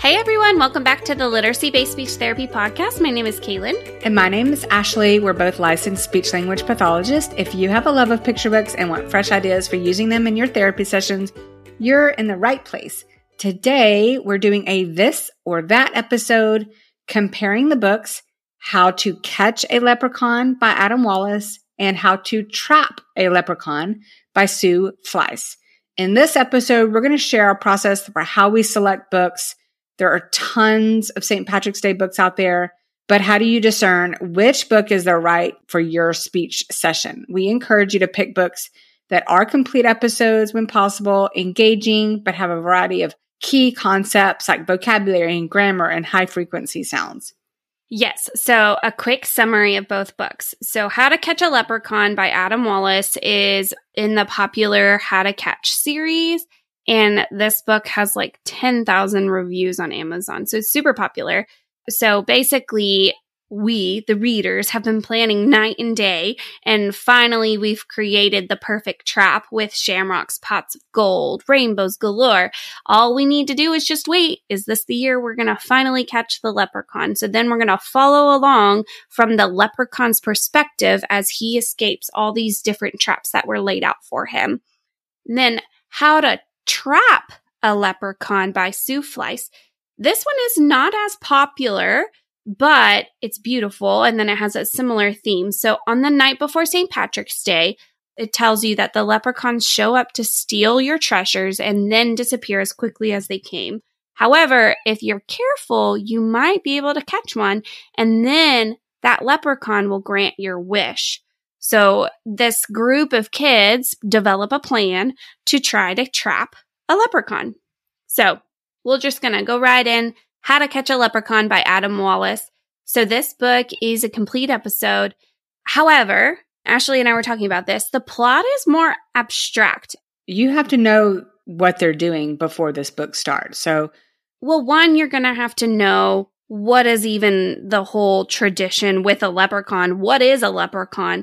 Hey everyone, welcome back to the Literacy Based Speech Therapy Podcast. My name is Kaylin. And my name is Ashley. We're both licensed speech-language pathologists. If you have a love of picture books and want fresh ideas for using them in your therapy sessions, you're in the right place. Today, we're doing a this or that episode comparing the books How to Catch a Leprechaun by Adam Wallace and How to Trap a Leprechaun by Sue Fleiss. In this episode, we're going to share our process for how we select books. There are tons of St. Patrick's Day books out there, but how do you discern which book is the right for your speech session? We encourage you to pick books that are complete episodes when possible, engaging, but have a variety of key concepts like vocabulary and grammar and high frequency sounds. Yes, so a quick summary of both books. So How to Catch a Leprechaun by Adam Wallace is in the popular How to Catch series. And this book has like 10,000 reviews on Amazon. So it's super popular. So basically, we, the readers, have been planning night and day. And finally, we've created the perfect trap with shamrocks, pots of gold, rainbows galore. All we need to do is just wait. Is this the year we're going to finally catch the leprechaun? So then we're going to follow along from the leprechaun's perspective as he escapes all these different traps that were laid out for him. And then How to Trap a Leprechaun by Sue Fleiss. This one is not as popular, but it's beautiful, and then it has a similar theme. So on the night before St. Patrick's Day, it tells you that the leprechauns show up to steal your treasures and then disappear as quickly as they came. However, if you're careful, you might be able to catch one, and then that leprechaun will grant your wish. So this group of kids develop a plan to try to trap a leprechaun. So we're just going to go right in. How to Catch a Leprechaun by Adam Wallace. So this book is a complete episode. However, Ashley and I were talking about this. The plot is more abstract. You have to know what they're doing before this book starts. So, well, one, you're going to have to know what is even the whole tradition with a leprechaun. What is a leprechaun?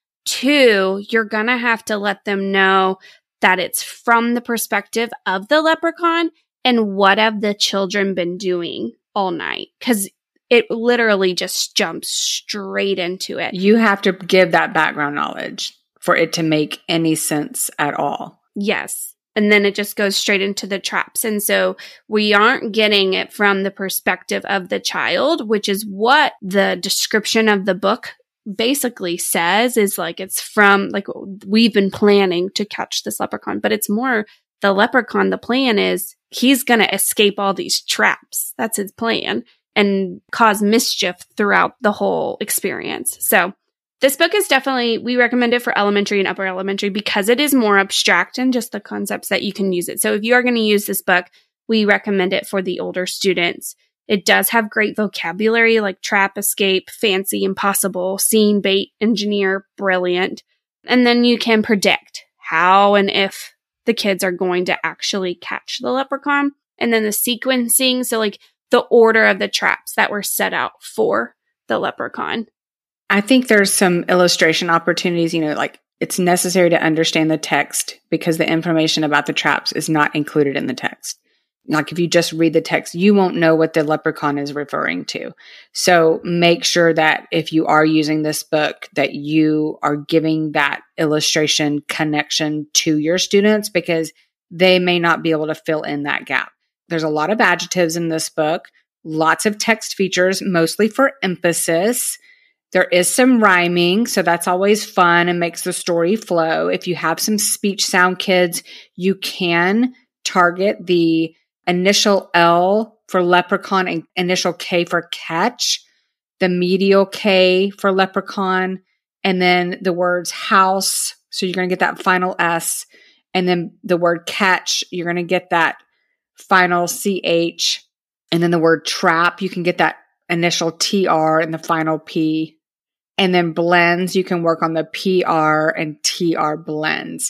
Two, you're going to have to let them know that it's from the perspective of the leprechaun and what have the children been doing all night. Because it literally just jumps straight into it. You have to give that background knowledge for it to make any sense at all. Yes. And then it just goes straight into the traps. And so we aren't getting it from the perspective of the child, which is what the description of the book basically says, is like it's from, like, we've been planning to catch this leprechaun, but it's more the leprechaun. The plan is he's going to escape all these traps. That's his plan, and cause mischief throughout the whole experience. So this book is definitely, we recommend it for elementary and upper elementary because it is more abstract and just the concepts that you can use it. So if you are going to use this book, we recommend it for the older students. It does have great vocabulary like trap, escape, fancy, impossible, scene, bait, engineer, brilliant. And then you can predict how and if the kids are going to actually catch the leprechaun. And then the sequencing, so like the order of the traps that were set out for the leprechaun. I think there's some illustration opportunities, like it's necessary to understand the text because the information about the traps is not included in the text. Like if you just read the text, you won't know what the leprechaun is referring to. So make sure that if you are using this book, that you are giving that illustration connection to your students because they may not be able to fill in that gap. There's a lot of adjectives in this book, lots of text features, mostly for emphasis. There is some rhyming, so that's always fun and makes the story flow. If you have some speech sound kids, you can target the initial L for leprechaun and initial K for catch, the medial K for leprechaun, and then the words house. So you're going to get that final S. And then the word catch, you're going to get that final CH. And then the word trap, you can get that initial TR and the final P. And then blends, you can work on the PR and TR blends.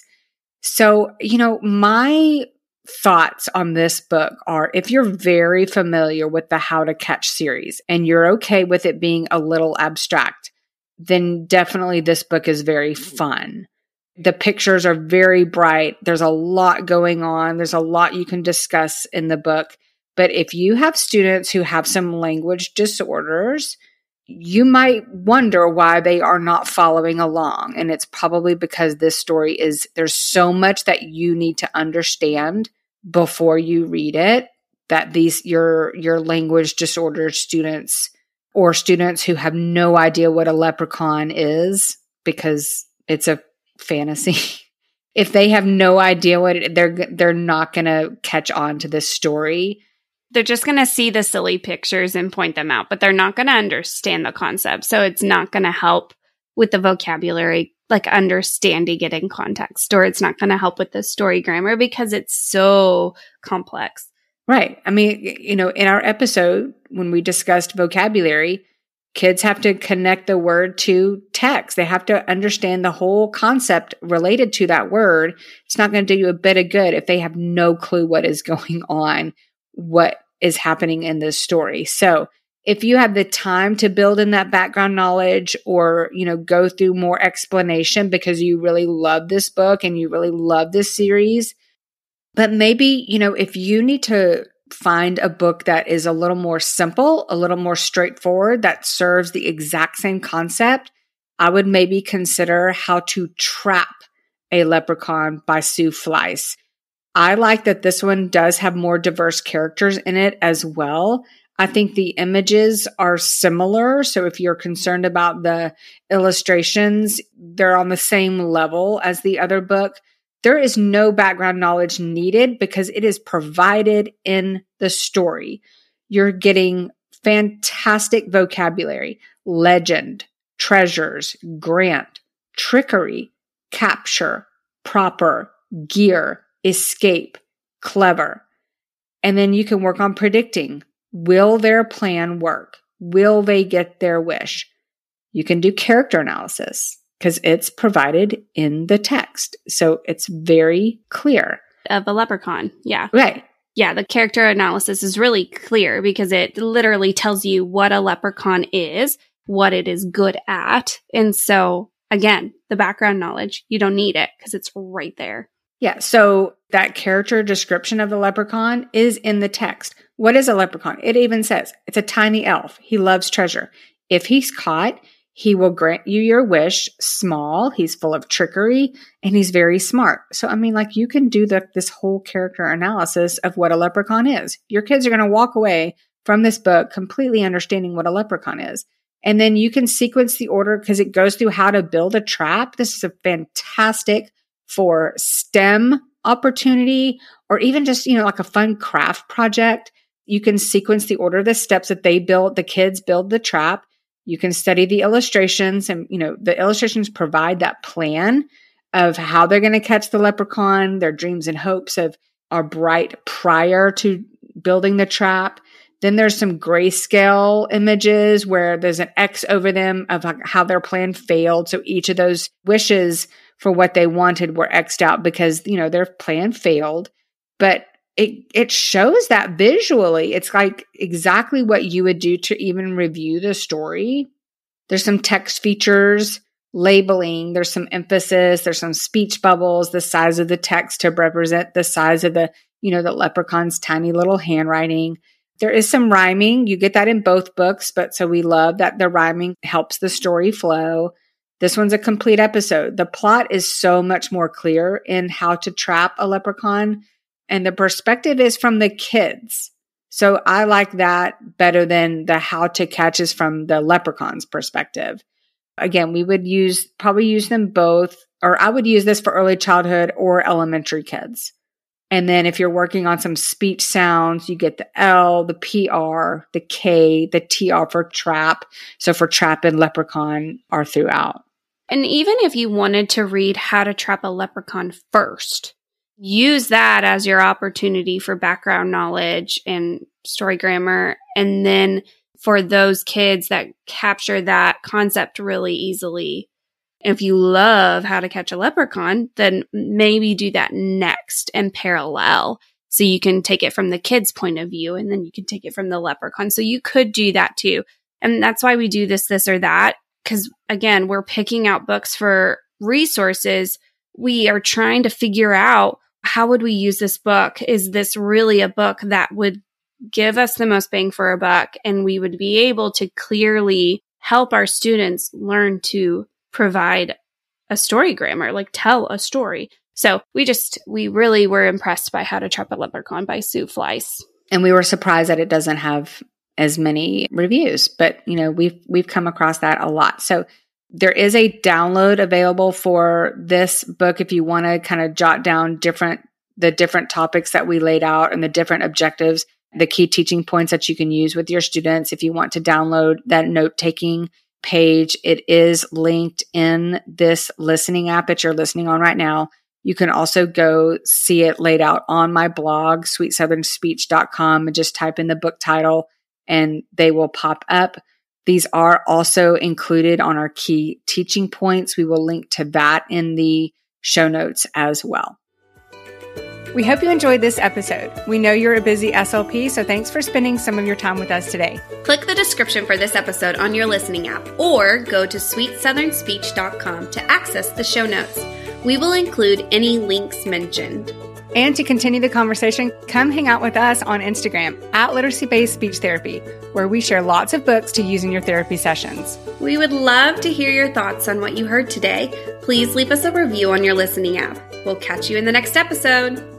So, my thoughts on this book are, if you're very familiar with the How to Catch series and you're okay with it being a little abstract, then definitely this book is very fun. The pictures are very bright. There's a lot going on. There's a lot you can discuss in the book. But if you have students who have some language disorders, you might wonder why they are not following along. And it's probably because this story there's so much that you need to understand before you read it, that your language disorder students or students who have no idea what a leprechaun is because it's a fantasy. If they have no idea what they're not going to catch on to this story. They're just going to see the silly pictures and point them out, but they're not going to understand the concept. So it's not going to help with the vocabulary, like understanding it in context, or it's not going to help with the story grammar because it's so complex. Right. I mean, in our episode, when we discussed vocabulary, kids have to connect the word to text. They have to understand the whole concept related to that word. It's not going to do you a bit of good if they have no clue what is going on, what is happening in this story. So if you have the time to build in that background knowledge or, go through more explanation because you really love this book and you really love this series, but maybe, if you need to find a book that is a little more simple, a little more straightforward, that serves the exact same concept, I would maybe consider How to Trap a Leprechaun by Sue Fleiss. I like that this one does have more diverse characters in it as well. I think the images are similar. So if you're concerned about the illustrations, they're on the same level as the other book. There is no background knowledge needed because it is provided in the story. You're getting fantastic vocabulary, legend, treasures, grant, trickery, capture, proper, gear, escape, clever. And then you can work on predicting. Will their plan work? Will they get their wish? You can do character analysis because it's provided in the text. So it's very clear. Of a leprechaun. Yeah. Right. Yeah. The character analysis is really clear because it literally tells you what a leprechaun is, what it is good at. And so again, the background knowledge, you don't need it because it's right there. Yeah. So that character description of the leprechaun is in the text. What is a leprechaun? It even says it's a tiny elf. He loves treasure. If he's caught, he will grant you your wish. Small. He's full of trickery and he's very smart. So, you can do this whole character analysis of what a leprechaun is. Your kids are going to walk away from this book completely understanding what a leprechaun is. And then you can sequence the order because it goes through how to build a trap. This is a fantastic for STEM opportunity or even just, like a fun craft project. You can sequence the order of the steps that the kids build the trap. You can study the illustrations and, the illustrations provide that plan of how they're going to catch the leprechaun. Their dreams and hopes are bright prior to building the trap. Then there's some grayscale images where there's an X over them of how their plan failed. So each of those wishes for what they wanted were X'd out because, their plan failed. But it shows that visually. It's like exactly what you would do to even review the story. There's some text features, labeling, there's some emphasis, there's some speech bubbles, the size of the text to represent the size of the leprechaun's tiny little handwriting. There is some rhyming. You get that in both books, but so we love that the rhyming helps the story flow. This one's a complete episode. The plot is so much more clear in How to Trap a Leprechaun, and the perspective is from the kids. So I like that better than the How to Catch is from the leprechaun's perspective. Again, we would probably use them both, or I would use this for early childhood or elementary kids. And then if you're working on some speech sounds, you get the L, the PR, the K, the TR for trap. So for trap and leprechaun are throughout. And even if you wanted to read How to Trap a Leprechaun first, use that as your opportunity for background knowledge and story grammar. And then for those kids that capture that concept really easily, if you love How to Catch a Leprechaun, then maybe do that next and parallel. So you can take it from the kid's point of view and then you can take it from the leprechaun. So you could do that too. And that's why we do this or that. Because again, we're picking out books for resources. We are trying to figure out how would we use this book? Is this really a book that would give us the most bang for our buck, and we would be able to clearly help our students learn to provide a story grammar, like tell a story. So we really were impressed by How to Trap a Leprechaun by Sue Fleiss. And we were surprised that it doesn't have as many reviews, but we've come across that a lot. So there is a download available for this book if you want to kind of jot down the different topics that we laid out and the different objectives, the key teaching points that you can use with your students. If you want to download that note-taking page, it is linked in this listening app that you're listening on right now. You can also go see it laid out on my blog, sweetsouthern.speech.com, and just type in the book title and they will pop up. These are also included on our key teaching points. We will link to that in the show notes as well. We hope you enjoyed this episode. We know you're a busy SLP, so thanks for spending some of your time with us today. Click the description for this episode on your listening app or go to sweetsouthern.speech.com to access the show notes. We will include any links mentioned. And to continue the conversation, come hang out with us on Instagram at Literacy-Based Speech Therapy, where we share lots of books to use in your therapy sessions. We would love to hear your thoughts on what you heard today. Please leave us a review on your listening app. We'll catch you in the next episode.